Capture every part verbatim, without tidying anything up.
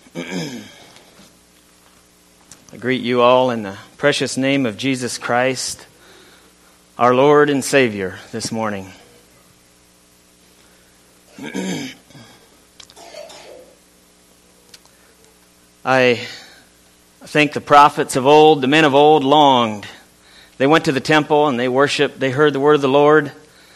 I greet you all in the precious name of Jesus Christ, our Lord and Savior, this morning. I think the prophets of old, the men of old, longed. They went to the temple and they worshiped. They heard the word of the Lord.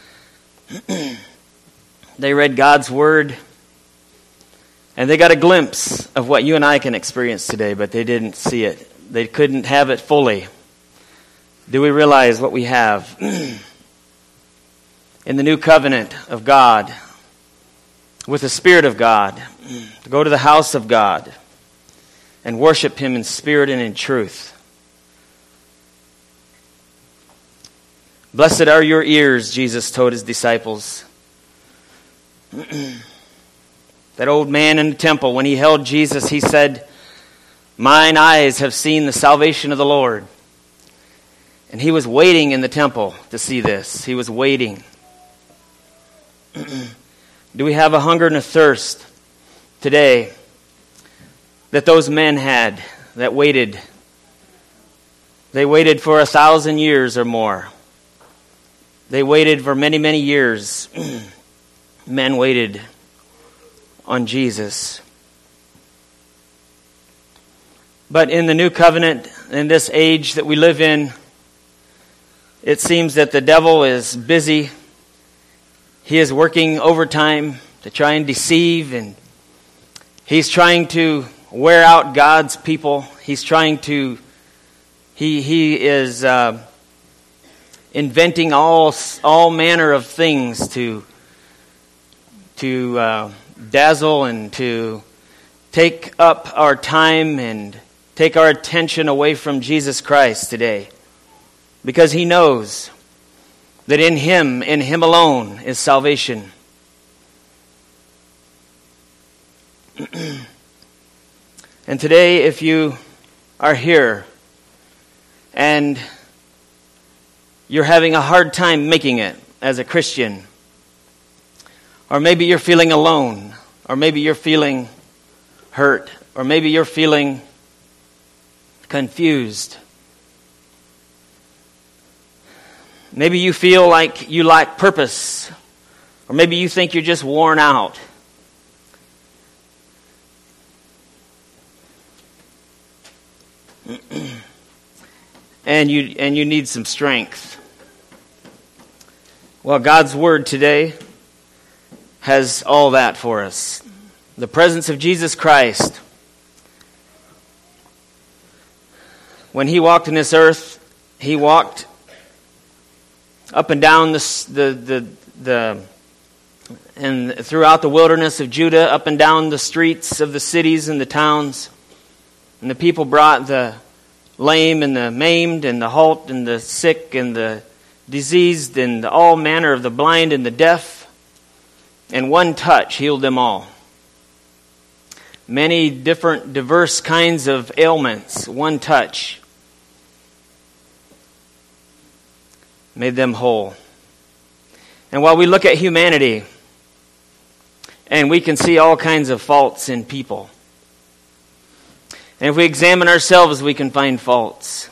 They read God's word. And they got a glimpse of what you and I can experience today, but they didn't see it. They couldn't have it fully. Do we realize what we have in the new covenant of God, with the Spirit of God, to go to the house of God and worship Him in spirit and in truth? Blessed are your ears, Jesus told His disciples. That old man in the temple, when he held Jesus, he said, "Mine eyes have seen the salvation of the Lord." And he was waiting in the temple to see this. He was waiting. Do we have a hunger and a thirst today that those men had that waited? They waited for a thousand years or more. They waited for many, many years. Men waited on Jesus. But in the new covenant, in this age that we live in, it seems that the devil is busy. He is working overtime to try and deceive, and he's trying to wear out God's people. He's trying to, he he is uh, inventing all all manner of things to to uh, dazzle and to take up our time and take our attention away from Jesus Christ today. Because he knows that in Him, in Him alone, is salvation. And today, if you are here and you're having a hard time making it as a Christian, or maybe you're feeling alone, or maybe you're feeling hurt, or maybe you're feeling confused. Maybe you feel like you lack purpose, or maybe you think you're just worn out. And you and you need some strength. Well, God's Word today has all that for us. The presence of Jesus Christ. When He walked in this earth, He walked up and down the the the, the and throughout the wilderness of Judah, up and down the streets of the cities and the towns. And the people brought the lame and the maimed and the halt and the sick and the diseased and all manner of the blind and the deaf. And one touch healed them all. Many different, diverse kinds of ailments, one touch made them whole. And while we look at humanity, and we can see all kinds of faults in people, and if we examine ourselves, we can find faults.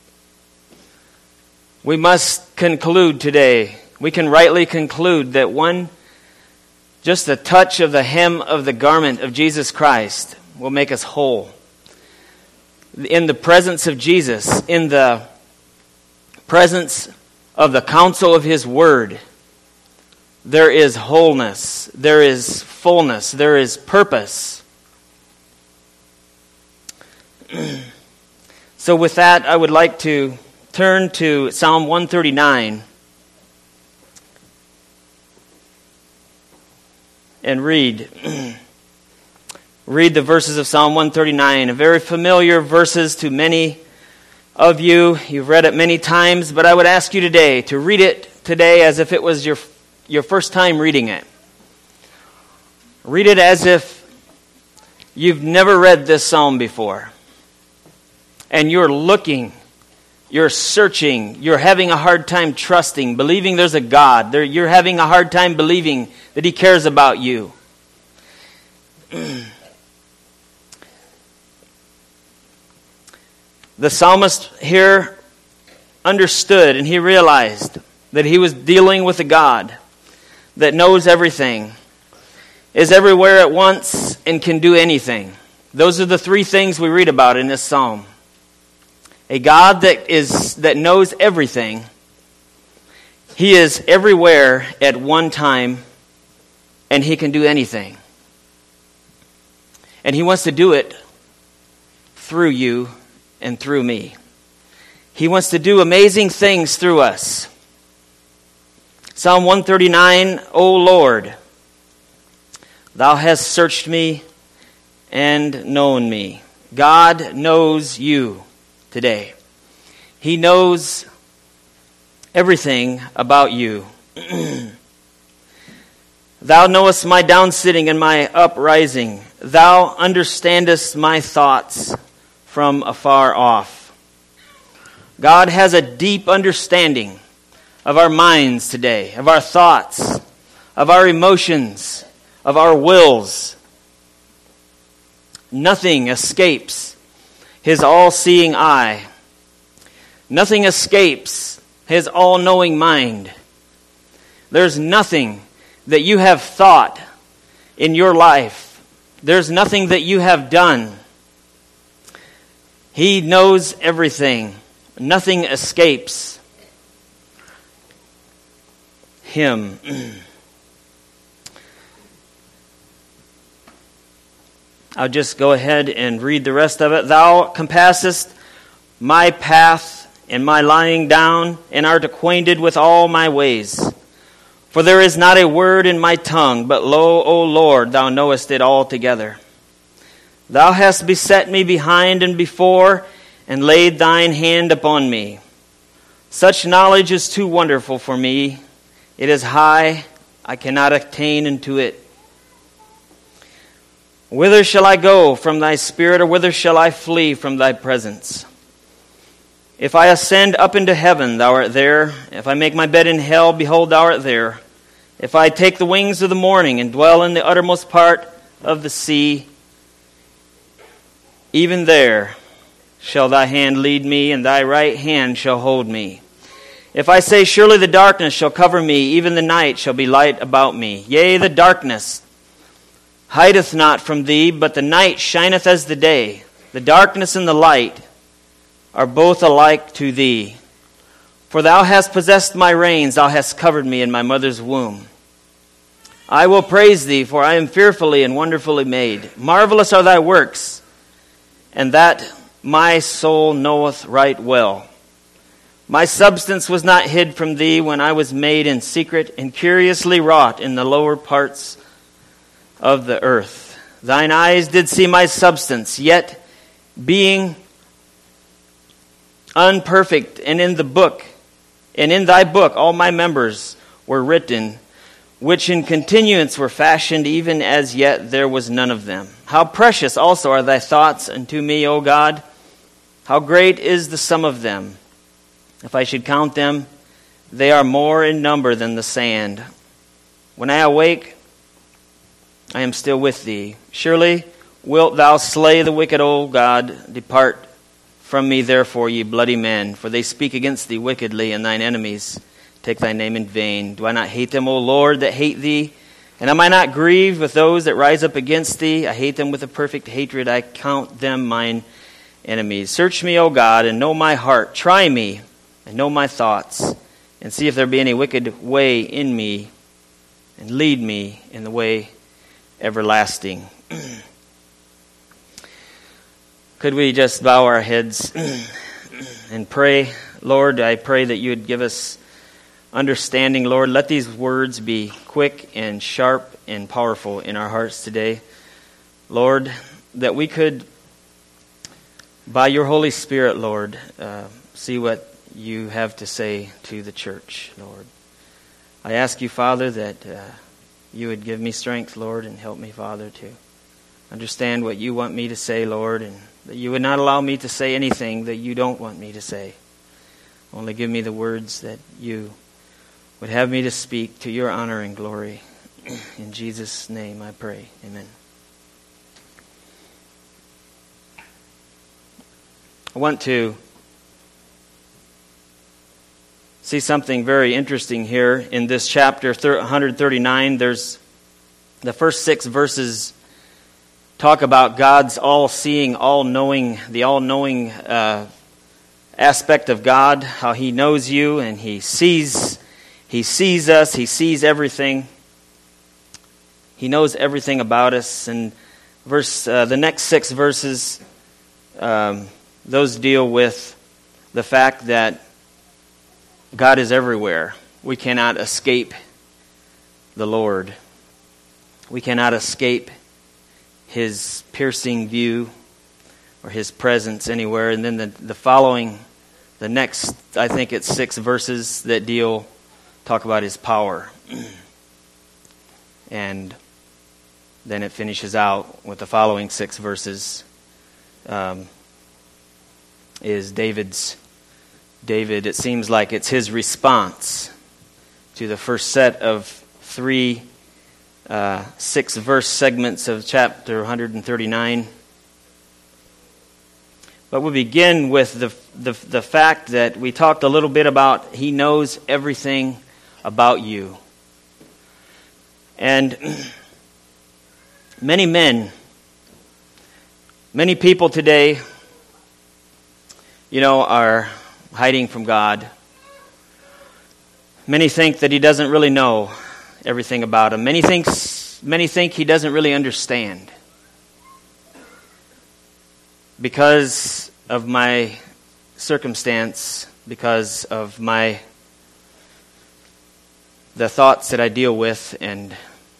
We must conclude today, we can rightly conclude that one, just the touch of the hem of the garment of Jesus Christ will make us whole. In the presence of Jesus, in the presence of the counsel of His Word, there is wholeness, there is fullness, there is purpose. So with that, I would like to turn to Psalm one thirty-nine and read. Read the verses of Psalm one thirty-nine, very familiar verses to many of you. You've read it many times, but I would ask you today to read it today as if it was your your first time reading it. Read it as if you've never read this psalm before. And you're looking, you're searching, you're having a hard time trusting, believing there's a God. You're having a hard time believing that He cares about you. The psalmist here understood and he realized that he was dealing with a God that knows everything, is everywhere at once, and can do anything. Those are the three things we read about in this psalm. A God that is that knows everything. He is everywhere at one time, and he can do anything. And he wants to do it through you and through me. He wants to do amazing things through us. Psalm one thirty-nine, O Lord, thou hast searched me and known me. God knows you today. He knows everything about you. Thou knowest my downsitting and my uprising. Thou understandest my thoughts from afar off. God has a deep understanding of our minds today, of our thoughts, of our emotions, of our wills. Nothing escapes his all-seeing eye. Nothing escapes his all-knowing mind. There's nothing that you have thought in your life. There's nothing that you have done. He knows everything. Nothing escapes him. I'll just go ahead and read the rest of it. Thou compassest my path and my lying down, and art acquainted with all my ways. For there is not a word in my tongue, but lo, O Lord, thou knowest it altogether. Thou hast beset me behind and before, and laid thine hand upon me. Such knowledge is too wonderful for me. It is high, I cannot attain unto it. Whither shall I go from thy spirit, or whither shall I flee from thy presence? If I ascend up into heaven, thou art there. If I make my bed in hell, behold, thou art there. If I take the wings of the morning and dwell in the uttermost part of the sea, even there shall thy hand lead me, and thy right hand shall hold me. If I say, surely the darkness shall cover me, even the night shall be light about me. Yea, the darkness hideth not from thee, but the night shineth as the day. The darkness and the light are both alike to thee. For thou hast possessed my reins, thou hast covered me in my mother's womb. I will praise thee, for I am fearfully and wonderfully made. Marvelous are thy works, and that my soul knoweth right well. My substance was not hid from thee when I was made in secret and curiously wrought in the lower parts of the earth. Thine eyes did see my substance, yet being unperfect, and in the book, and in thy book all my members were written, which in continuance were fashioned, even as yet there was none of them. How precious also are thy thoughts unto me, O God! How great is the sum of them! If I should count them, they are more in number than the sand. When I awake, I am still with thee. Surely wilt thou slay the wicked, O God. Depart from me, therefore, ye bloody men, for they speak against thee wickedly, and thine enemies take thy name in vain. Do I not hate them, O Lord, that hate thee? And am I not grieved with those that rise up against thee? I hate them with a perfect hatred. I count them mine enemies. Search me, O God, and know my heart. Try me, and know my thoughts, and see if there be any wicked way in me, and lead me in the way everlasting. Could we just bow our heads and pray? Lord, I pray that you would give us understanding, Lord. Let these words be quick and sharp and powerful in our hearts today. Lord, that we could, by your Holy Spirit, Lord, uh, see what you have to say to the church, Lord. I ask you, Father, that uh, you would give me strength, Lord, and help me, Father, to understand what you want me to say, Lord, and that you would not allow me to say anything that you don't want me to say. Only give me the words that you would have me to speak to your honor and glory. In Jesus' name I pray. Amen. I want to see something very interesting here in this chapter one thirty-nine. There's the first six verses talk about God's all-seeing, all-knowing, the all-knowing uh, aspect of God, how He knows you and He sees, He sees us, He sees everything. He knows everything about us. And verse, uh, the next six verses, um, those deal with the fact that God is everywhere. We cannot escape the Lord. We cannot escape His piercing view or His presence anywhere. And then the, the following, the next, I think it's six verses that deal, talk about His power. And then it finishes out with the following six verses. Um, is David's, David, it seems like it's his response to the first set of three Uh, six verse segments of chapter one thirty-nine. But we'll begin with the, the the fact that we talked a little bit about He knows everything about you. And many men, many people today, you know, are hiding from God. Many think that He doesn't really know everything about him. Many thinks, many think He doesn't really understand. Because of my circumstance, because of my the thoughts that I deal with and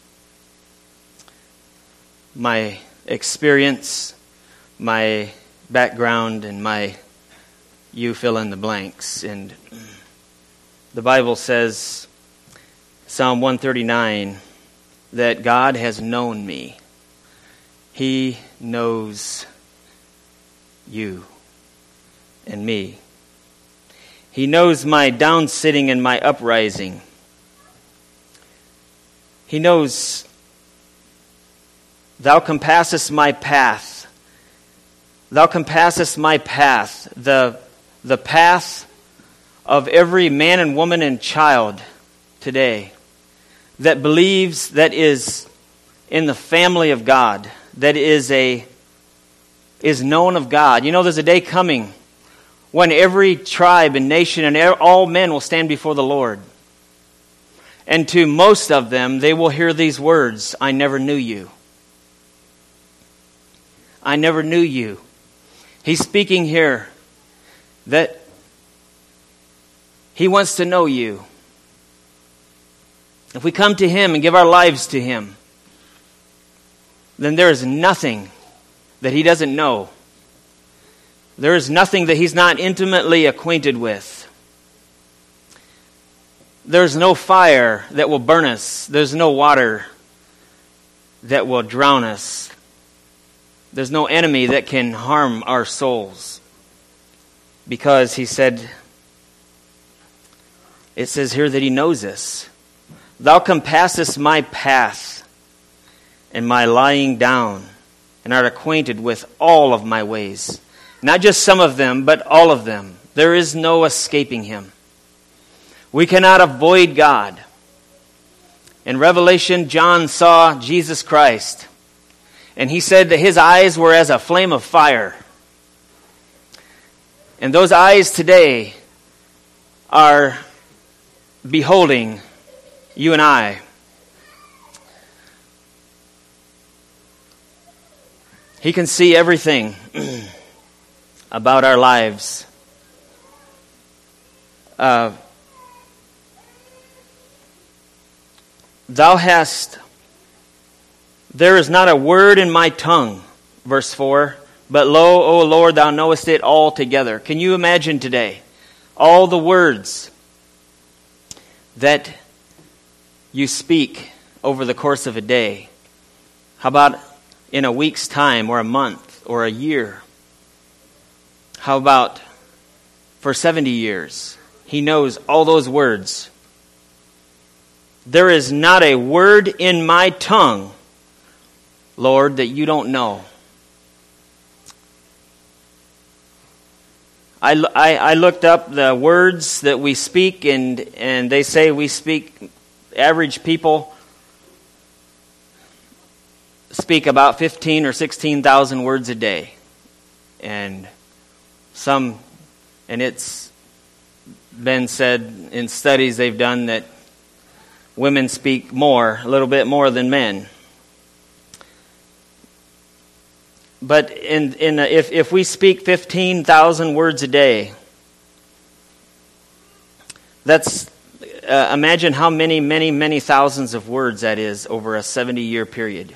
my experience, my background, and my you fill in the blanks. And the Bible says, Psalm one thirty-nine, that God has known me. He knows you and me. He knows my downsitting and my uprising. He knows, Thou compassest my path. Thou compassest my path, the, the path of every man and woman and child today that believes, that is in the family of God, that is a is known of God. You know, there's a day coming when every tribe and nation and all men will stand before the Lord. And to most of them, they will hear these words, I never knew you. I never knew you. He's speaking here that He wants to know you. If we come to Him and give our lives to Him, then there is nothing that He doesn't know. There is nothing that He's not intimately acquainted with. There's no fire that will burn us. There's no water that will drown us. There's no enemy that can harm our souls. Because He said, it says here that He knows us. Thou compassest my path and my lying down, and art acquainted with all of my ways. Not just some of them, but all of them. There is no escaping Him. We cannot avoid God. In Revelation, John saw Jesus Christ, and he said that His eyes were as a flame of fire. And those eyes today are beholding you and I. He can see everything about our lives. Uh, Thou hast, there is not a word in my tongue, verse four, but lo, O Lord, Thou knowest it altogether. Can you imagine today all the words that you speak over the course of a day? How about in a week's time, or a month, or a year? How about for seventy years? He knows all those words. There is not a word in my tongue, Lord, that you don't know. I, I, I looked up the words that we speak, and, and they say we speak, average people speak about fifteen or sixteen thousand words a day. And some, and it's been said in studies they've done that women speak more, a little bit more than men. But in in a, if if we speak fifteen thousand words a day, that's uh, imagine how many many many thousands of words that is over a seventy-year period.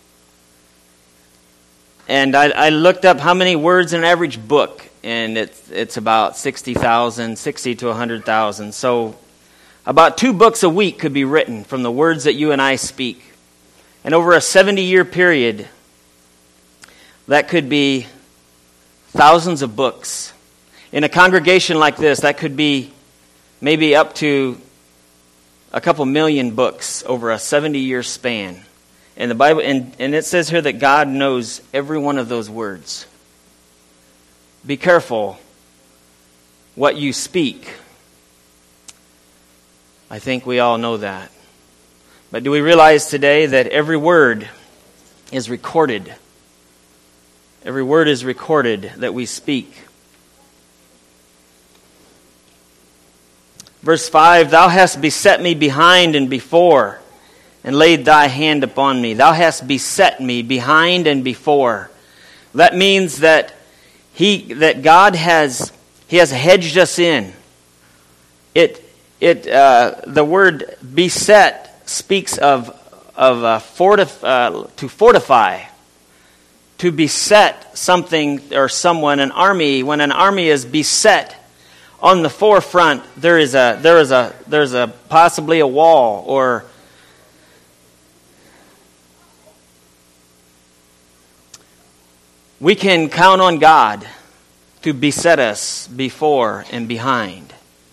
And I, I looked up how many words in an average book, and it's it's about sixty thousand, sixty to one hundred thousand. So about two books a week could be written from the words that you and I speak. And over a seventy-year period, that could be thousands of books. In a congregation like this, that could be maybe up to a couple million books over a seventy-year span. And the Bible, and, and it says here that God knows every one of those words. Be careful what you speak. I think we all know that. But do we realize today that every word is recorded? Every word is recorded that we speak. Verse five, Thou hast beset me behind and before, and laid thy hand upon me. Thou hast beset me behind and before. That means that he, that God has, He has hedged us in. It, it, uh, the word beset speaks of of uh, fortif- uh, to fortify, to beset something or someone. An army, when an army is beset, on the forefront there is a there is a there's a possibly a wall or we can count on God to beset us before and behind.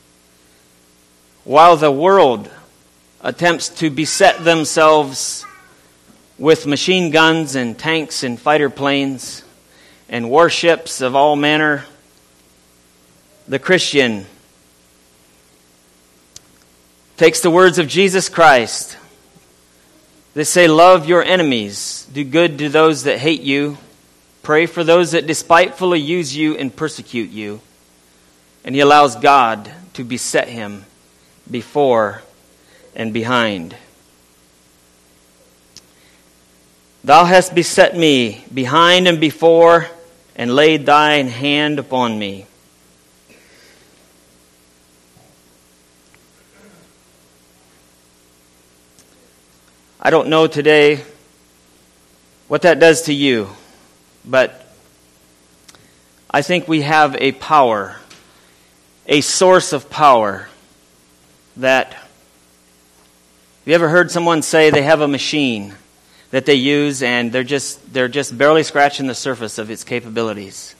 While the world attempts to beset themselves with machine guns and tanks and fighter planes and warships of all manner, the Christian takes the words of Jesus Christ. They say, love your enemies, do good to those that hate you, pray for those that despitefully use you and persecute you. And he allows God to beset him before and behind. Thou hast beset me behind and before, and laid thine hand upon me. I don't know today what that does to you, but I think we have a power, a source of power that, have you ever heard someone say they have a machine that they use and they're just they're just barely scratching the surface of its capabilities?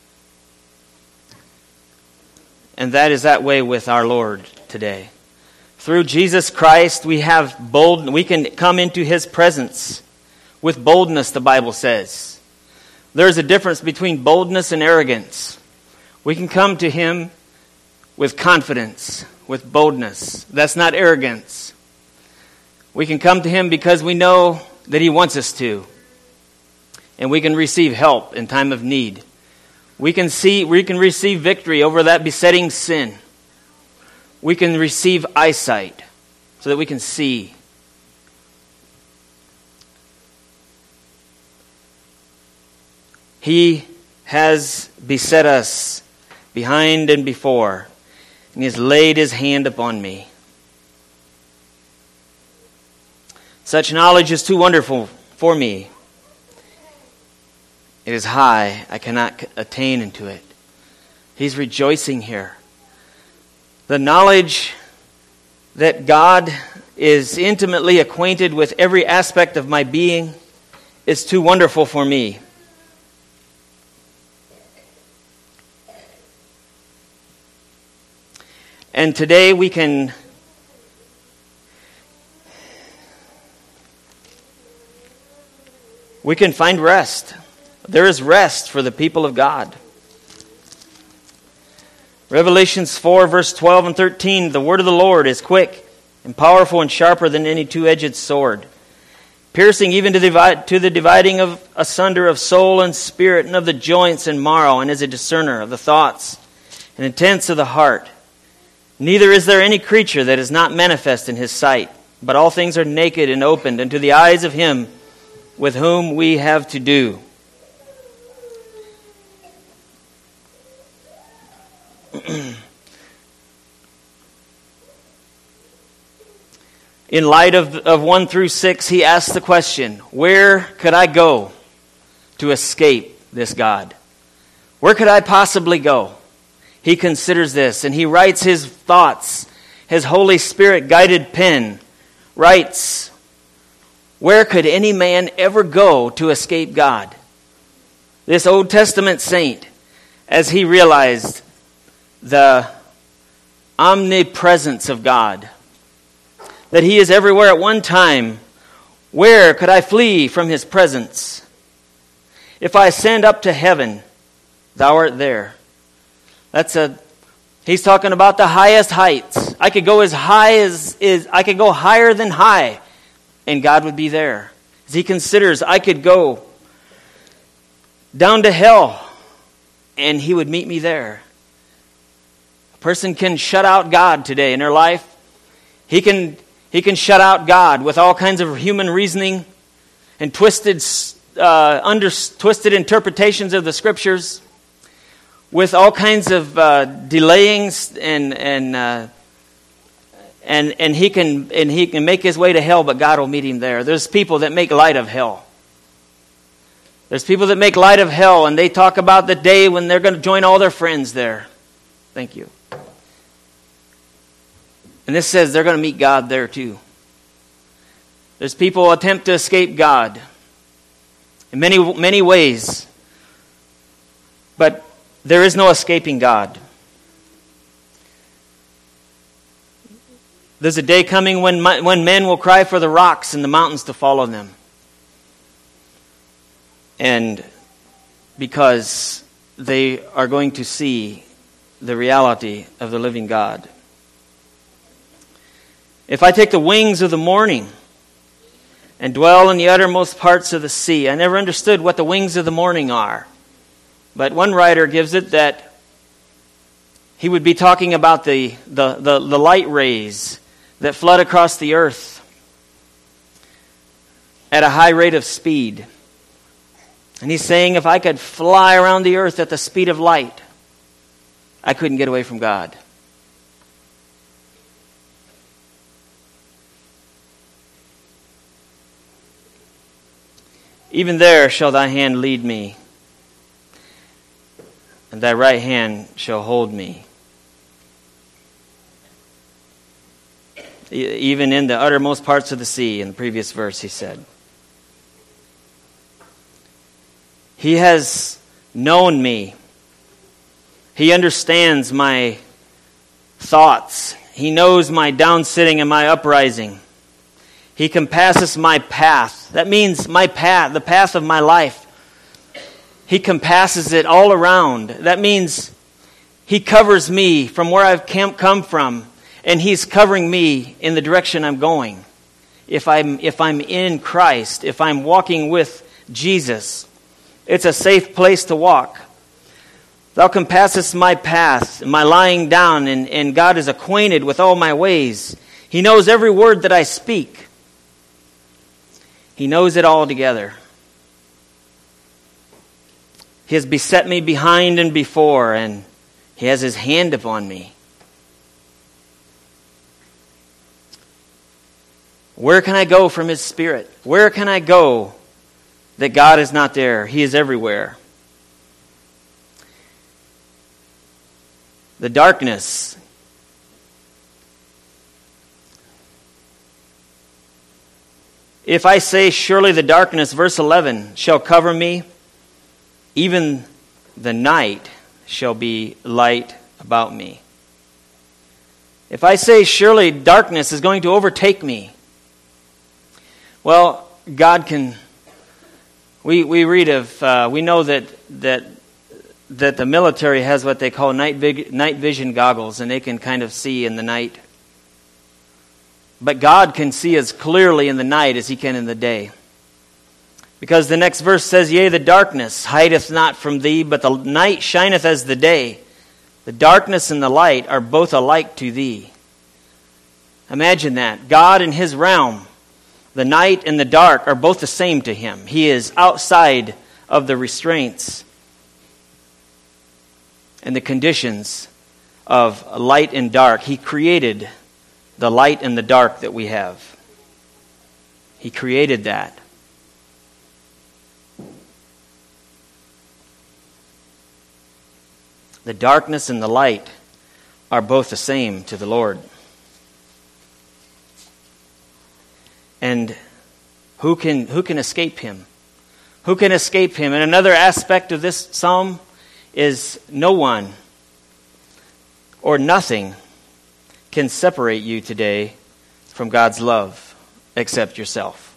And that is that way with our Lord today. Through Jesus Christ, we have bold. We can come into His presence with boldness, the Bible says. There's a difference between boldness and arrogance. We can come to Him with confidence, with boldness. That's not arrogance. We can come to Him because we know that He wants us to. And we can receive help in time of need. We can see, we can receive victory over that besetting sin. We can receive eyesight so that we can see. He has beset us behind and before, and He has laid His hand upon me. Such knowledge is too wonderful for me. It is high. I cannot attain into it. He's rejoicing here. The knowledge that God is intimately acquainted with every aspect of my being is too wonderful for me. And today we can we can find rest. There is rest for the people of God. Revelations four, verse twelve and thirteen, the word of the Lord is quick and powerful and sharper than any two-edged sword, piercing even to the, divide, to the dividing of asunder of soul and spirit and of the joints and marrow, and is a discerner of the thoughts and intents of the heart. Neither is there any creature that is not manifest in his sight, but all things are naked and opened unto the eyes of him with whom we have to do. In light of, of one through six, he asks the question, where could I go to escape this God? Where could I possibly go? He considers this, and he writes his thoughts. His Holy Spirit-guided pen writes, where could any man ever go to escape God? This Old Testament saint, as he realized the omnipresence of God, that he is everywhere at one time, where could I flee from his presence? If I ascend up to heaven, thou art there. That's a, he's talking about the highest heights. I could go as high as, is, I could go higher than high, and God would be there. As he considers, I could go down to hell, and he would meet me there. A person can shut out God today in their life. He can, he can shut out God with all kinds of human reasoning and twisted, uh, under, twisted interpretations of the Scriptures, with all kinds of uh, delayings, and and uh, and and he can and he can make his way to hell, but God will meet him there. There's people that make light of hell. There's people that make light of hell, and they talk about the day when they're going to join all their friends there. Thank you. And this says they're going to meet God there too. There's people who attempt to escape God in many many ways, but there is no escaping God. There's a day coming when when men will cry for the rocks and the mountains to follow them. And because they are going to see the reality of the living God. If I take the wings of the morning and dwell in the uttermost parts of the sea. I never understood what the wings of the morning are. But one writer gives it that he would be talking about the, the, the, the light rays that flood across the earth at a high rate of speed. And he's saying if I could fly around the earth at the speed of light, I couldn't get away from God. Even there shall thy hand lead me, and thy right hand shall hold me. Even in the uttermost parts of the sea, in the previous verse, he said. He has known me. He understands my thoughts. He knows my downsitting and my uprising. He compasses my path. That means my path, the path of my life. He compasses it all around. That means He covers me from where I've come from, and He's covering me in the direction I'm going. If I'm, if I'm in Christ, if I'm walking with Jesus, it's a safe place to walk. Thou compassest my path, my lying down, and, and God is acquainted with all my ways. He knows every word that I speak. He knows it all together. He has beset me behind and before, and He has His hand upon me. Where can I go from His Spirit? Where can I go that God is not there? He is everywhere. The darkness. If I say, surely the darkness, verse eleven, shall cover me, even the night shall be light about me. If I say, surely darkness is going to overtake me, well, God can... We we read of, uh, we know that, that that the military has what they call night vig- night vision goggles, and they can kind of see in the night. But God can see as clearly in the night as he can in the day. Because the next verse says, Yea, the darkness hideth not from thee, but the night shineth as the day. The darkness and the light are both alike to thee. Imagine that. God in his realm, the night and the dark are both the same to him. He is outside of the restraints and the conditions of light and dark. He created the light and the dark that we have. He created that. The darkness and the light are both the same to the Lord. And who can who can escape him? Who can escape him? And another aspect of this psalm is no one or nothing can separate you today from God's love except yourself.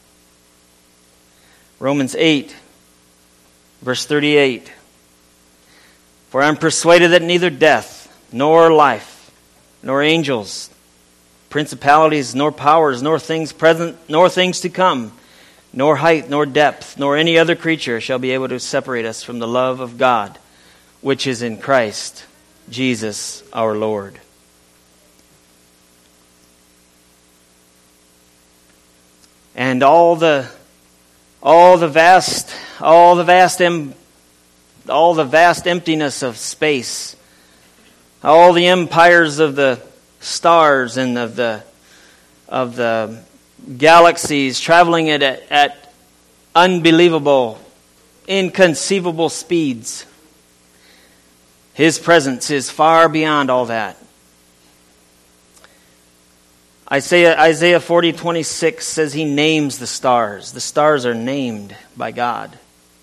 Romans eight, verse thirty-eight. For I am persuaded that neither death, nor life, nor angels, principalities, nor powers, nor things present, nor things to come, nor height, nor depth, nor any other creature shall be able to separate us from the love of God, which is in Christ Jesus our Lord. And all the all the vast all the vast em, all the vast emptiness of space, all the empires of the stars and of the of the galaxies traveling at at unbelievable, inconceivable speeds. His presence is far beyond all that. Isaiah, Isaiah forty twenty-six says he names the stars. The stars are named by God.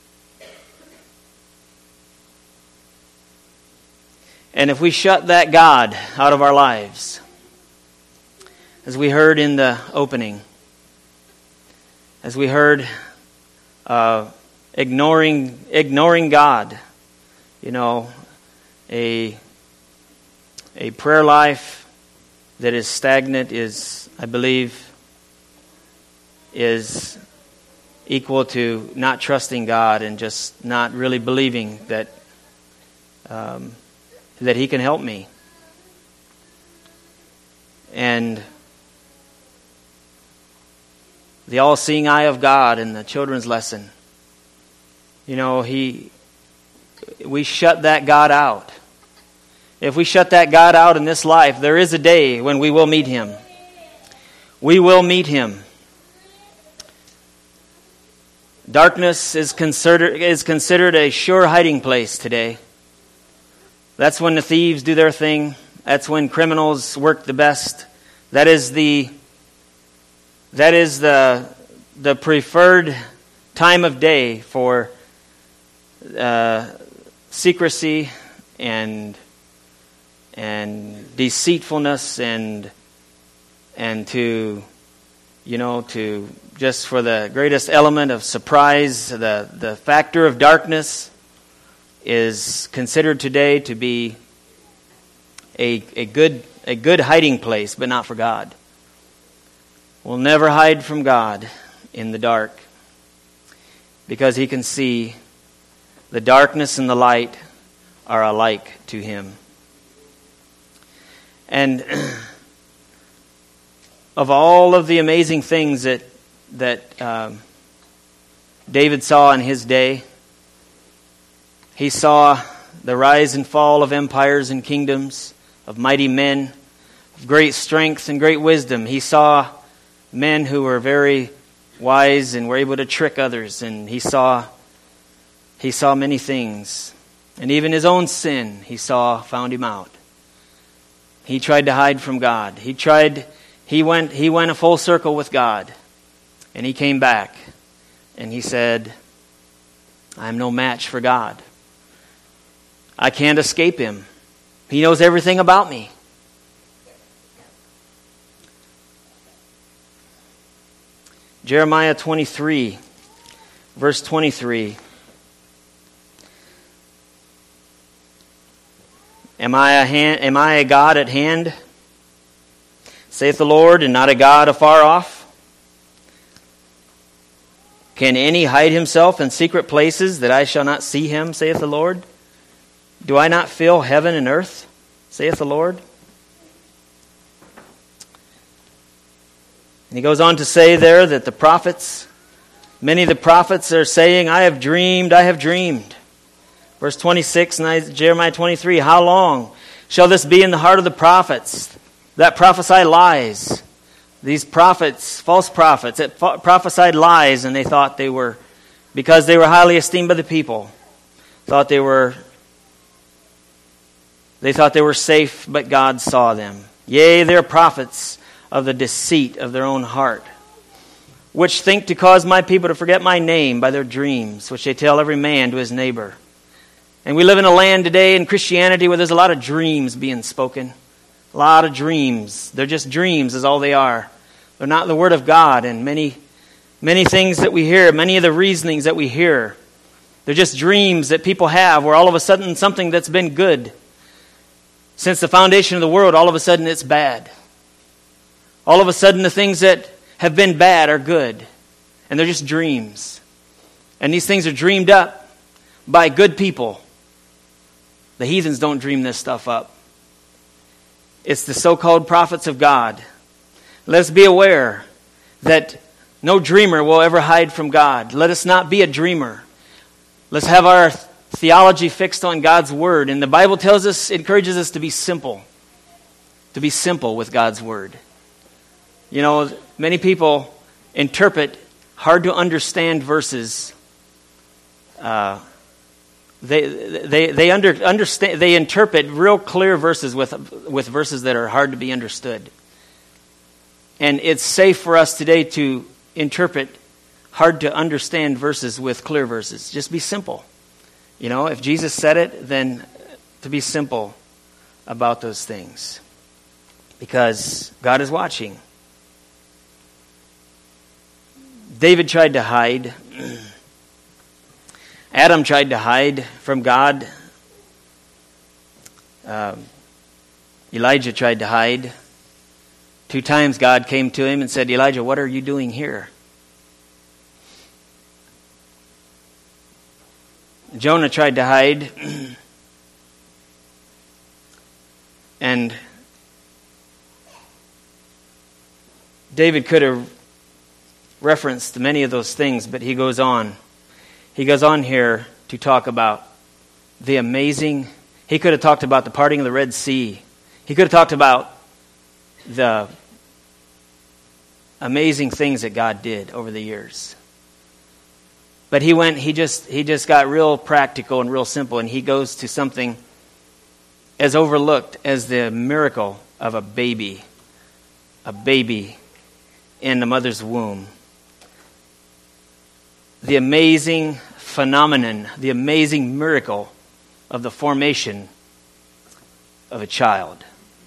And if we shut that God out of our lives, as we heard in the opening, as we heard uh, ignoring ignoring God, you know, a a prayer life that is stagnant is, I believe, is equal to not trusting God and just not really believing that um, that He can help me. And the all-seeing eye of God in the children's lesson, you know, He, we shut that God out. If we shut that God out in this life, there is a day when we will meet Him. We will meet Him. Darkness is considered is considered a sure hiding place today. That's when the thieves do their thing. That's when criminals work the best. That is the that is the the preferred time of day for uh, secrecy and and deceitfulness and and to you know to just for the greatest element of surprise. The the factor of darkness is considered today to be a a good a good hiding place, but not for God. We'll never hide from God in the dark, because He can see the darkness and the light are alike to Him. And of all of the amazing things that that um, David saw in his day, he saw the rise and fall of empires and kingdoms, of mighty men, of great strength and great wisdom. He saw men who were very wise and were able to trick others, and he saw he saw many things. And even his own sin, he saw, found him out. He tried to hide from God. He tried he went he went a full circle with God. And he came back and he said, I'm no match for God. I can't escape Him. He knows everything about me. Jeremiah twenty-three, verse twenty-three. Am I a hand, am I a God at hand, saith the Lord, and not a God afar off? Can any hide himself in secret places that I shall not see him, saith the Lord? Do I not fill heaven and earth, saith the Lord? And he goes on to say there that the prophets, many of the prophets are saying, I have dreamed, I have dreamed. Verse twenty-six in Jeremiah twenty-three, how long shall this be in the heart of the prophets that prophesy lies? These prophets, false prophets, that prophesied lies, and they thought they were, because they were highly esteemed by the people, thought they were, they thought they were safe, but God saw them. Yea, they are prophets of the deceit of their own heart, which think to cause my people to forget my name by their dreams, which they tell every man to his neighbor. And we live in a land today in Christianity where there's a lot of dreams being spoken. A lot of dreams. They're just dreams is all they are. They're not the Word of God. And many, many things that we hear, many of the reasonings that we hear, they're just dreams that people have where all of a sudden something that's been good since the foundation of the world, all of a sudden it's bad. All of a sudden the things that have been bad are good. And they're just dreams. And these things are dreamed up by good people. The heathens don't dream this stuff up. It's the so-called prophets of God. Let's be aware that no dreamer will ever hide from God. Let us not be a dreamer. Let's have our theology fixed on God's Word. And the Bible tells us, encourages us to be simple. To be simple with God's Word. You know, many people interpret hard to understand verses. Uh, They they they under, understand they interpret real clear verses with with verses that are hard to be understood. And it's safe for us today to interpret hard to understand verses with clear verses. Just be simple. You know, if Jesus said it, then to be simple about those things. Because God is watching. David tried to hide. Adam tried to hide from God. Um, Elijah tried to hide. Two times God came to him and said, Elijah, what are you doing here? Jonah tried to hide. And David could have referenced many of those things, but he goes on. He goes on here to talk about the amazing, he could have talked about the parting of the Red Sea. He could have talked about the amazing things that God did over the years. But he went, he just he just got real practical and real simple, and he goes to something as overlooked as the miracle of a baby, a baby in the mother's womb. The amazing phenomenon, the amazing miracle of the formation of a child.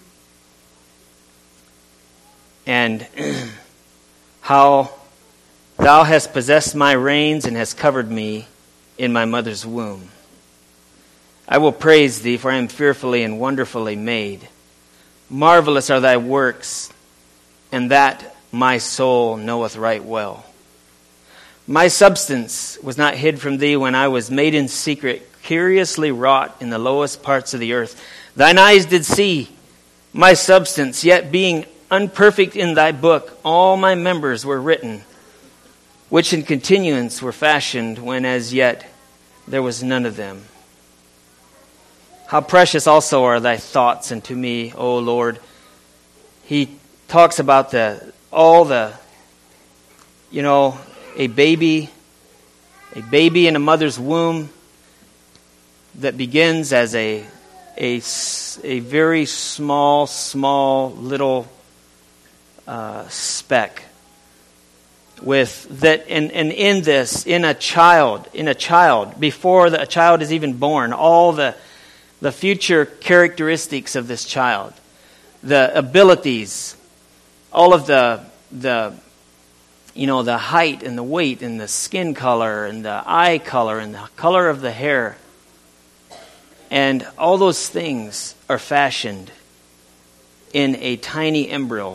And how thou hast possessed my reins and hast covered me in my mother's womb. I will praise thee, for I am fearfully and wonderfully made. Marvelous are thy works, and that my soul knoweth right well. My substance was not hid from thee when I was made in secret, curiously wrought in the lowest parts of the earth. Thine eyes did see my substance, yet being unperfect in thy book, all my members were written, which in continuance were fashioned when as yet there was none of them. How precious also are thy thoughts unto me, O Lord. He talks about the all the, you know, a baby, a baby in a mother's womb that begins as a a, a very small, small little uh, speck. With that, and, and in this, in a child, in a child, before the, a child is even born, all the the future characteristics of this child, the abilities, all of the the you know, the height and the weight and the skin color and the eye color and the color of the hair And all those things are fashioned in a tiny embryo.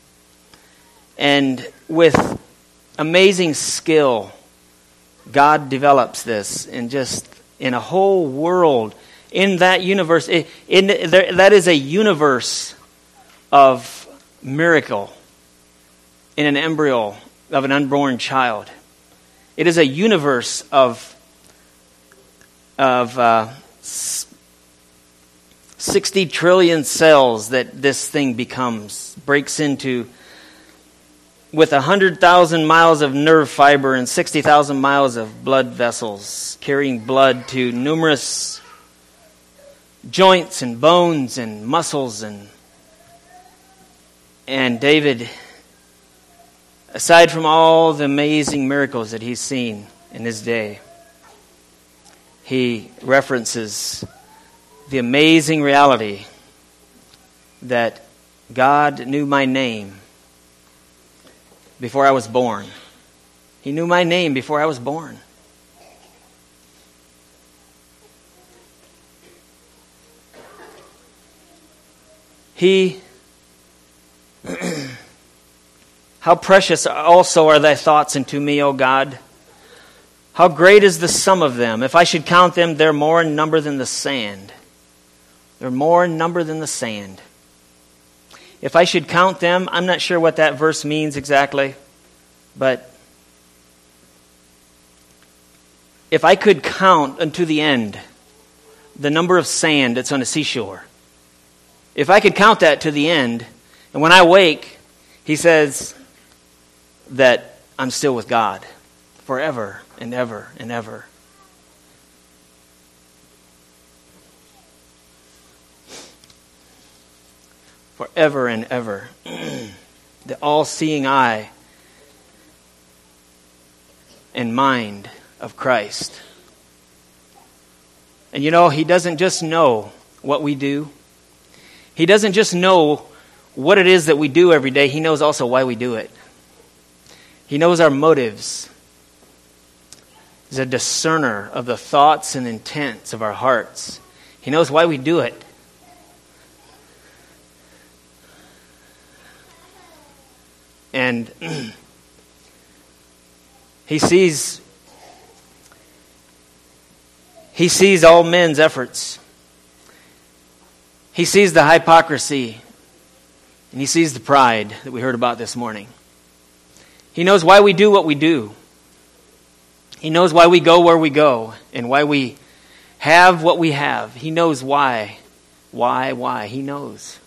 And with amazing skill, God develops this in just in a whole world, in that universe. In, in there, that is a universe of miracle in an embryo of an unborn child. It is a universe of of uh, sixty trillion cells that this thing becomes, breaks into, with one hundred thousand miles of nerve fiber and sixty thousand miles of blood vessels, carrying blood to numerous joints and bones and muscles. And and David, aside from all the amazing miracles that he's seen in his day, he references the amazing reality that God knew my name before I was born. He knew my name before I was born. He, how precious also are thy thoughts unto me, O God. How great is the sum of them. If I should count them, they're more in number than the sand. They're more in number than the sand. If I should count them, I'm not sure what that verse means exactly, but if I could count unto the end the number of sand that's on a seashore, if I could count that to the end, and when I wake, he says that I'm still with God forever and ever and ever. Forever and ever. The all-seeing eye and mind of Christ. And you know, he doesn't just know what we do. He doesn't just know what it is that we do every day. He knows also why we do it. He knows our motives. He's a discerner of the thoughts and intents of our hearts. He knows why we do it. And he sees he sees all men's efforts. He sees the hypocrisy, and he sees the pride that we heard about this morning. He knows why we do what we do. He knows why we go where we go and why we have what we have. He knows why. Why, why. He knows.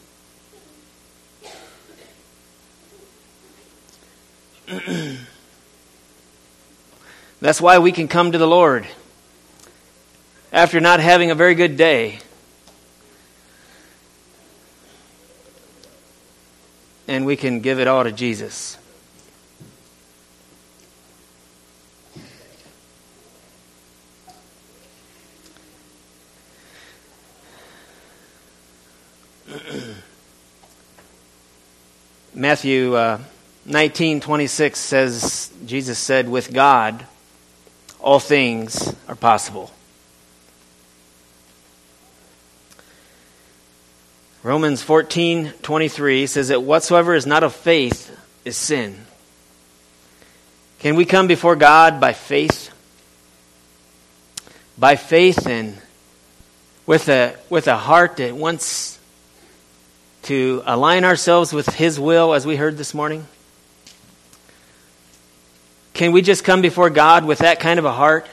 That's why we can come to the Lord after not having a very good day. And we can give it all to Jesus. Matthew uh, nineteen twenty-six says, Jesus said, with God, all things are possible. Romans fourteen twenty-three says that whatsoever is not of faith is sin. Can we come before God by faith? By faith and with a with a heart that wants to align ourselves with His will, as we heard this morning? Can we just come before God with that kind of a heart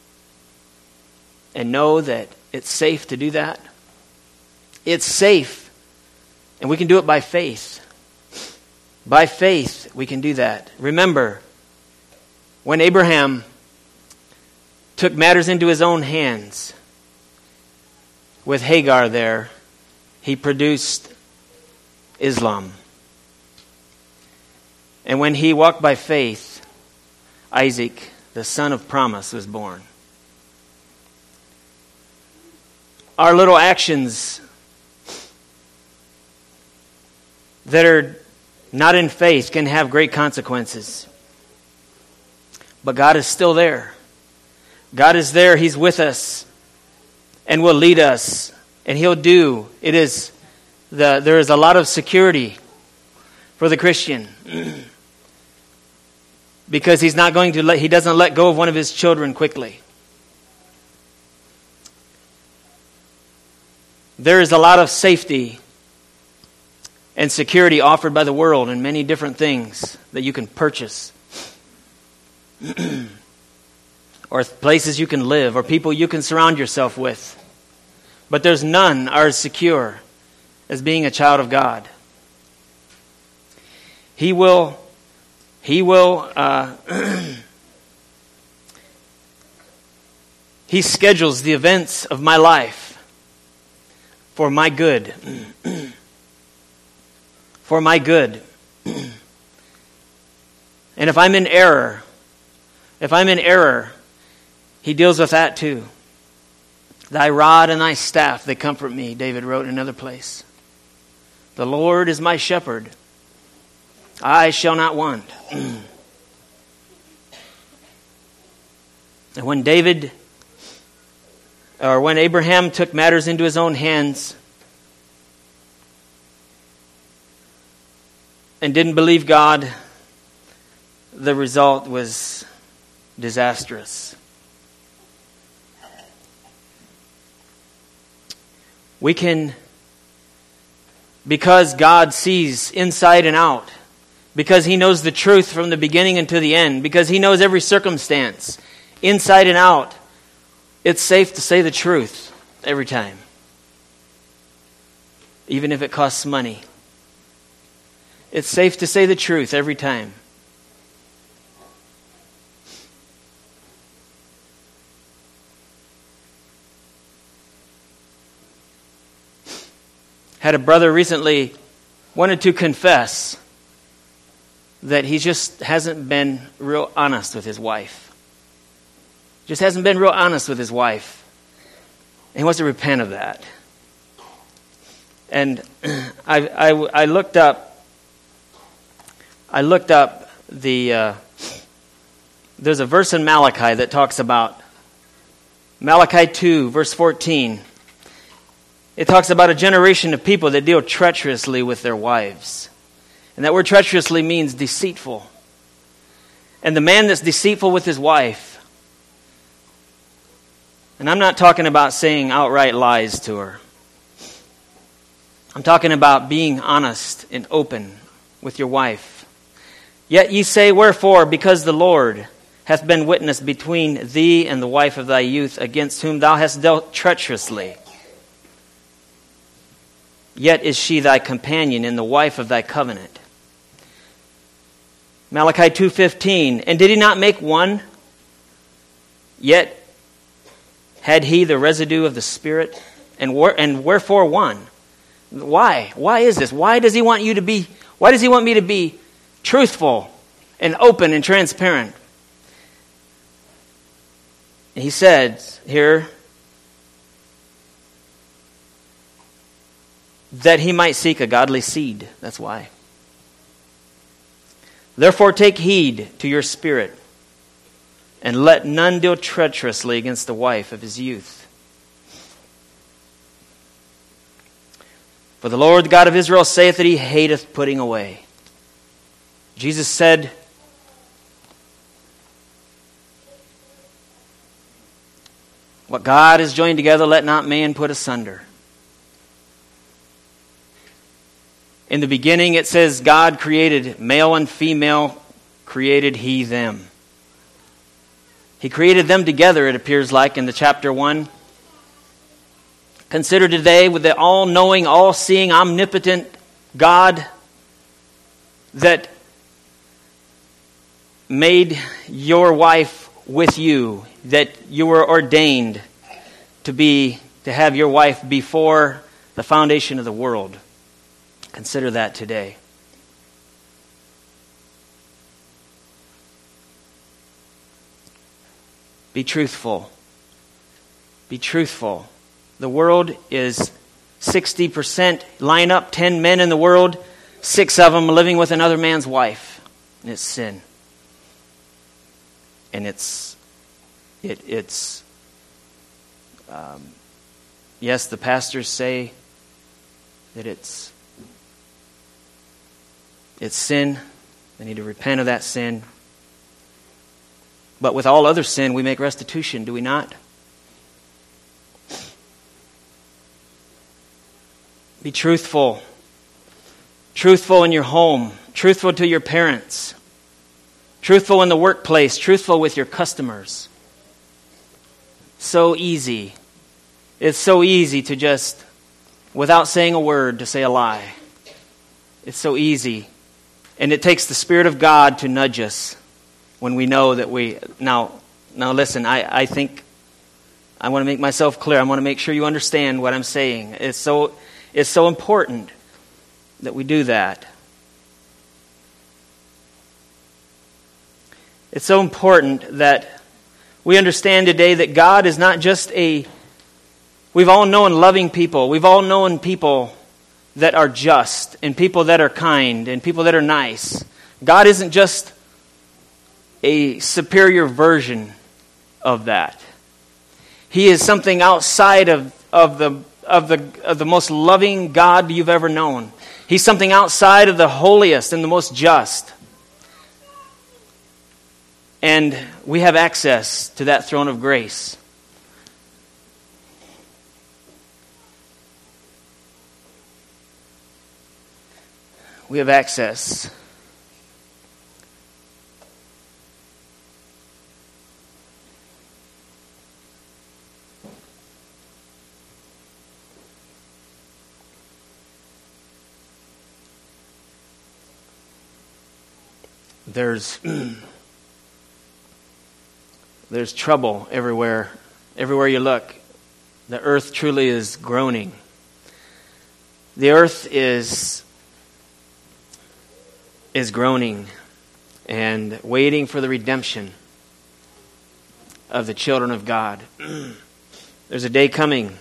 and know that it's safe to do that? It's safe, and we can do it by faith. By faith, we can do that. Remember, when Abraham took matters into his own hands with Hagar there, he produced Islam. And when he walked by faith, Isaac, the son of promise, was born. Our little actions that are not in faith can have great consequences. But God is still there. God is there. He's with us. and will lead us, and He'll do. It is the there is a lot of security for the Christian because he's not going to let he doesn't let go of one of his children quickly. There is a lot of safety and security offered by the world and many different things that you can purchase. Or places you can live, or people you can surround yourself with. But there's none are as secure as being a child of God. He will, He will, uh, He schedules the events of my life for my good. For my good. And if I'm in error, if I'm in error, He deals with that too. Thy rod and thy staff, they comfort me, David wrote in another place. The Lord is my shepherd. I shall not want. And when David, or when Abraham took matters into his own hands and didn't believe God, the result was disastrous. We can, because God sees inside and out, because He knows the truth from the beginning until the end, because He knows every circumstance, inside and out, it's safe to say the truth every time. Even if it costs money. It's safe to say the truth every time. Had a brother recently wanted to confess that he just hasn't been real honest with his wife. Just hasn't been real honest with his wife. And he wants to repent of that. And I, I, I looked up, I looked up the, uh, there's a verse in Malachi that talks about, Malachi two, verse fourteen. It talks about a generation of people that deal treacherously with their wives. And that word treacherously means deceitful. And the man that's deceitful with his wife, and I'm not talking about saying outright lies to her. I'm talking about being honest and open with your wife. Yet ye say, wherefore? Because the Lord hath been witness between thee and the wife of thy youth, against whom thou hast dealt treacherously. Yet is she thy companion and the wife of thy covenant. Malachi two fifteen. And did He not make one? Yet had He the residue of the Spirit? And where, and wherefore one? Why? Why is this? Why does He want you to be, why does He want me to be truthful and open and transparent? And He said here, that He might seek a godly seed. That's why. Therefore take heed to your spirit, and let none deal treacherously against the wife of his youth. For the Lord God of Israel saith that He hateth putting away. Jesus said, what God has joined together, let not man put asunder. In the beginning, it says God created male and female, created He them. He created them together, it appears like, in the chapter one. Consider today with the all-knowing, all-seeing, omnipotent God that made your wife with you, that you were ordained to be, to have your wife before the foundation of the world. Consider that today. Be truthful. Be truthful. The world is sixty percent line up, ten men in the world, six of them living with another man's wife. And it's sin. And it's, it, it's, um, Yes, the pastors say that it's it's sin. They need to repent of that sin. But with all other sin, we make restitution, do we not? Be truthful. Truthful in your home. Truthful to your parents. Truthful in the workplace. Truthful with your customers. So easy. It's so easy to just, without saying a word, to say a lie. It's so easy. And it takes the Spirit of God to nudge us when we know that we... Now, now listen, I, I think I want to make myself clear. I want to make sure you understand what I'm saying. It's so, it's so important that we do that. It's so important that we understand today that God is not just a... We've all known loving people. We've all known people that are just, and people that are kind, and people that are nice. God isn't just a superior version of that. He is something outside of, of the of the of the most loving God you've ever known. He's something outside of the holiest and the most just. And we have access to that throne of grace. We have access. There's there's trouble everywhere. Everywhere you look, the earth truly is groaning. The earth is is groaning and waiting for the redemption of the children of God. There's a day coming.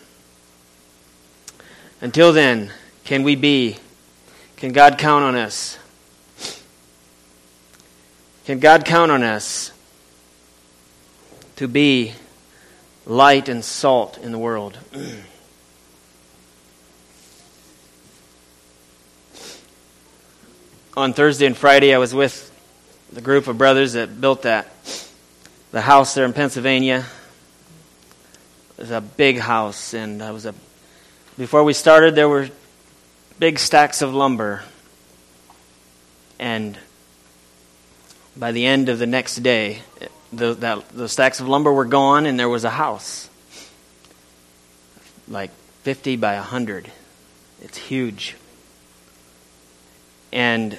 Until then, can we be, can God count on us? Can God count on us to be light and salt in the world? On Thursday and Friday, I was with the group of brothers that built that, the house there in Pennsylvania. It was a big house, and I was a. Before we started, there were big stacks of lumber, and by the end of the next day, the that, the stacks of lumber were gone, and there was a house, like fifty by a hundred. It's huge. And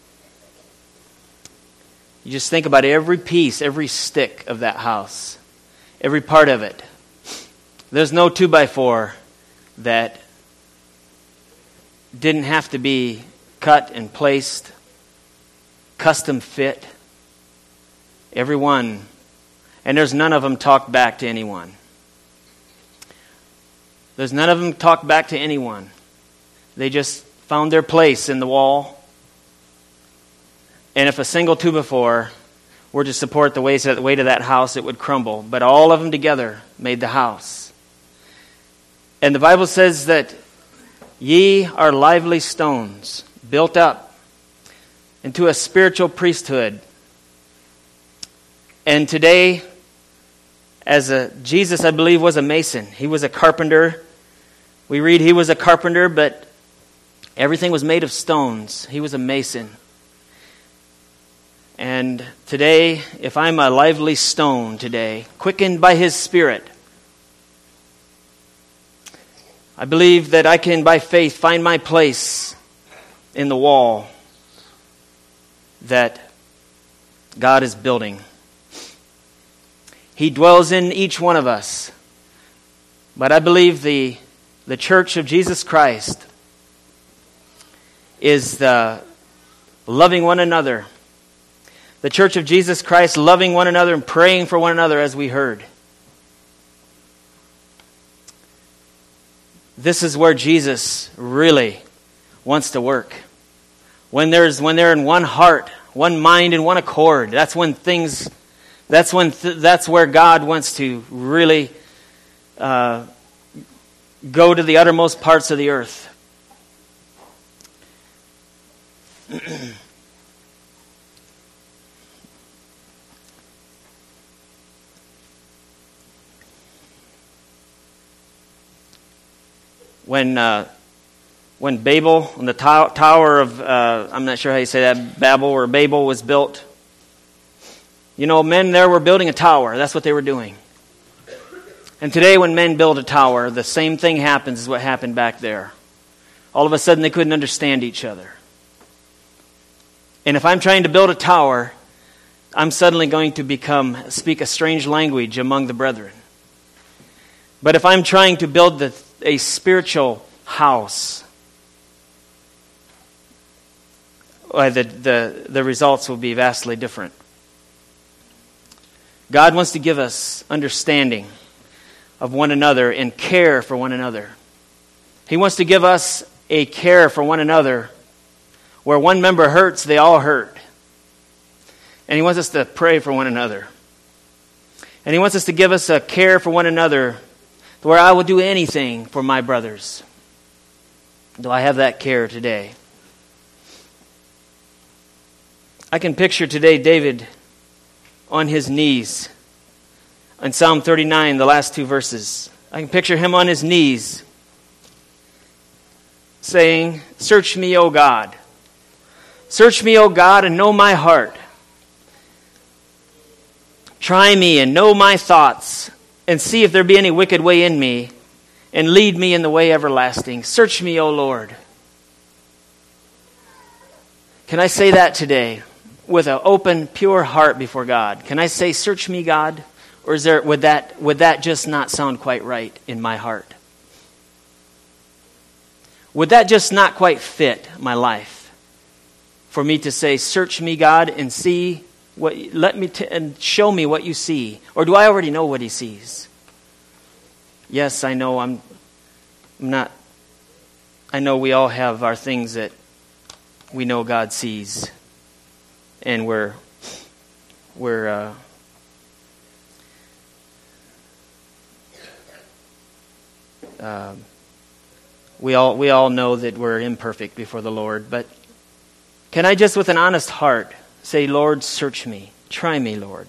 you just think about every piece, every stick of that house, every part of it. There's no two by four that didn't have to be cut and placed, custom fit. Every one. And there's none of them talked back to anyone. There's none of them talked back to anyone. They just found their place in the wall. And if a single two by four were to support the weight of that house, it would crumble. But all of them together made the house. And the Bible says that ye are lively stones, built up into a spiritual priesthood. And today, as a Jesus, I believe, was a mason. He was a carpenter. We read he was a carpenter, but everything was made of stones. He was a mason. And today, if I'm a lively stone today, quickened by His Spirit, I believe that I can, by faith, find my place in the wall that God is building. He dwells in each one of us. But I believe the, the church of Jesus Christ is the loving one another. The church of Jesus Christ loving one another and praying for one another, as we heard. This is where Jesus really wants to work. When there's when they're in one heart, one mind, and one accord, that's when things. That's when th- that's where God wants to really uh, go to the uttermost parts of the earth. When uh, when Babel, when the to- tower of, uh, I'm not sure how you say that, Babel or Babel was built, you know, men there were building a tower. That's what they were doing. And today when men build a tower, the same thing happens as what happened back there. All of a sudden they couldn't understand each other. And if I'm trying to build a tower, I'm suddenly going to become, speak a strange language among the brethren. But if I'm trying to build the, a spiritual house, well, the, the, the results will be vastly different. God wants to give us understanding of one another and care for one another. He wants to give us a care for one another. Where one member hurts, they all hurt. And He wants us to pray for one another. And He wants us to give us a care for one another where I will do anything for my brothers. Do I have that care today? I can picture today David on his knees in Psalm thirty-nine, the last two verses. I can picture him on his knees saying, "Search me, O God. Search me, O God, and know my heart. Try me and know my thoughts, and see if there be any wicked way in me, and lead me in the way everlasting. Search me, O Lord." Can I say that today with an open, pure heart before God? Can I say, "Search me, God"? Or is there would that would that just not sound quite right in my heart? Would that just not quite fit my life? For me to say, "Search me, God, and see what let me t- and show me what you see," or do I already know what He sees? Yes, I know. I'm, I'm not. I know we all have our things that we know God sees, and we're we're. Uh, uh, we all we all know that we're imperfect before the Lord, but can I just, with an honest heart, say, "Lord, search me. Try me, Lord."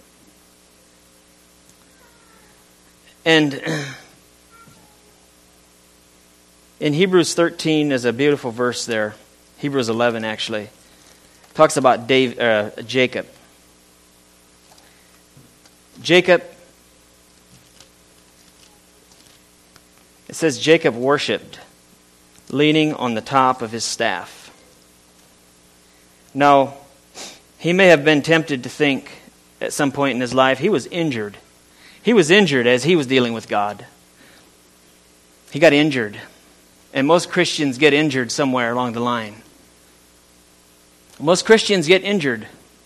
And in Hebrews thirteen is a beautiful verse there. Hebrews eleven, actually. Talks about Dave, uh, Jacob. Jacob, it says Jacob worshipped, leaning on the top of his staff. Now, he may have been tempted to think at some point in his life he was injured. He was injured as he was dealing with God. He got injured. And most Christians get injured somewhere along the line. Most Christians get injured.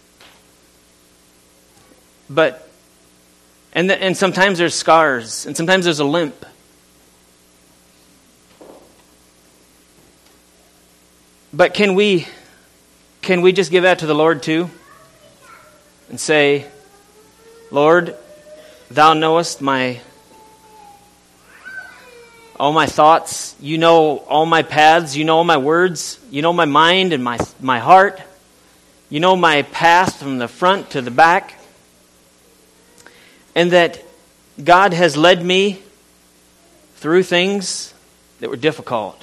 But, and, the, and sometimes there's scars, and sometimes there's a limp. But can we... Can we just give that to the Lord too? And say, "Lord, Thou knowest my all my thoughts. You know all my paths. You know all my words. You know my mind and my my heart. You know my path from the front to the back. And that God has led me through things that were difficult.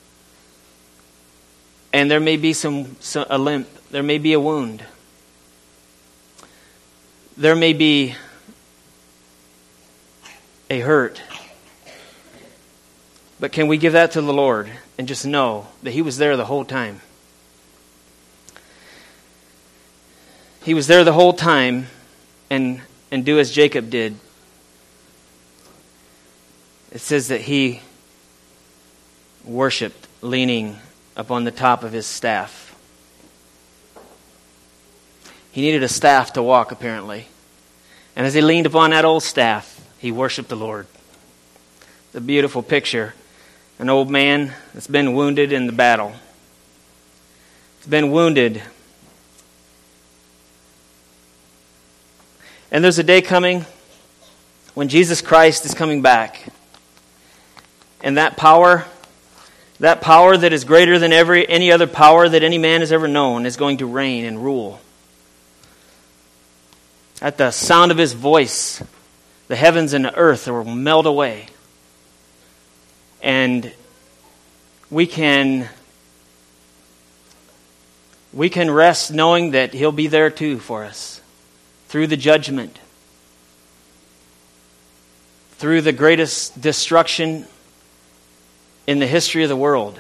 And there may be some, some a limp. There may be a wound. There may be a hurt. But can we give that to the Lord and just know that He was there the whole time? He was there the whole time and, and do as Jacob did. It says that he worshipped leaning upon the top of his staff. He needed a staff to walk, apparently. And as he leaned upon that old staff, he worshiped the Lord. It's a beautiful picture. An old man that's been wounded in the battle. He's been wounded. And there's a day coming when Jesus Christ is coming back. And that power, that power that is greater than every any other power that any man has ever known, is going to reign and rule. At the sound of his voice, the heavens and the earth will melt away. And we can we can rest knowing that he'll be there too for us through the judgment, through the greatest destruction in the history of the world.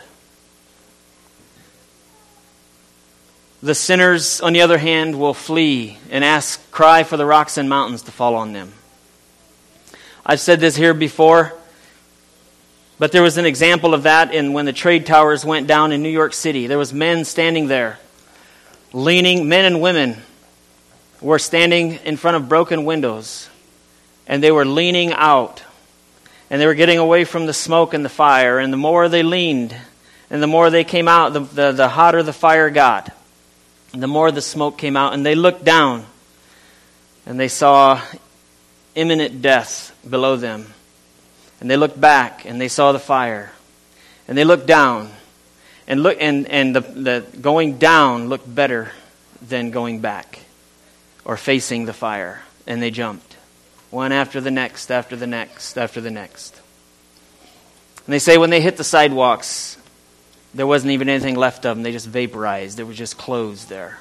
The sinners, on the other hand, will flee and ask, cry for the rocks and mountains to fall on them. I've said this here before, but there was an example of that in when the trade towers went down in New York City. There was men standing there, leaning, men and women were standing in front of broken windows, and they were leaning out, and they were getting away from the smoke and the fire, and the more they leaned, and the more they came out, the, the, the hotter the fire got. And the more the smoke came out, and they looked down, and they saw imminent death below them. And they looked back, and they saw the fire. And they looked down, and look, and, and the, the going down looked better than going back or facing the fire. And they jumped, one after the next, after the next, after the next. And they say when they hit the sidewalks, there wasn't even anything left of them. They just vaporized. They were just closed there.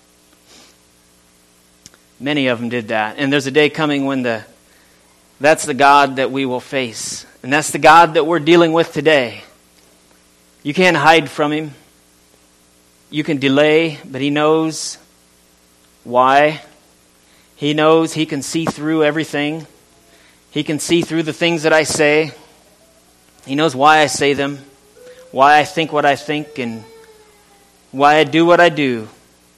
Many of them did that. And there's a day coming when the that's the God that we will face. And that's the God that we're dealing with today. You can't hide from him. You can delay, but he knows why. He knows he can see through everything. He can see through the things that I say. He knows why I say them. Why I think what I think, and why I do what I do.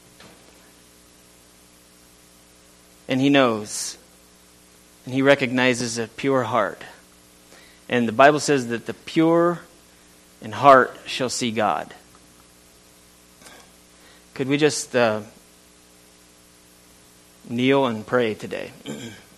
And he knows. And he recognizes a pure heart. And the Bible says that the pure in heart shall see God. Could we just uh, kneel and pray today?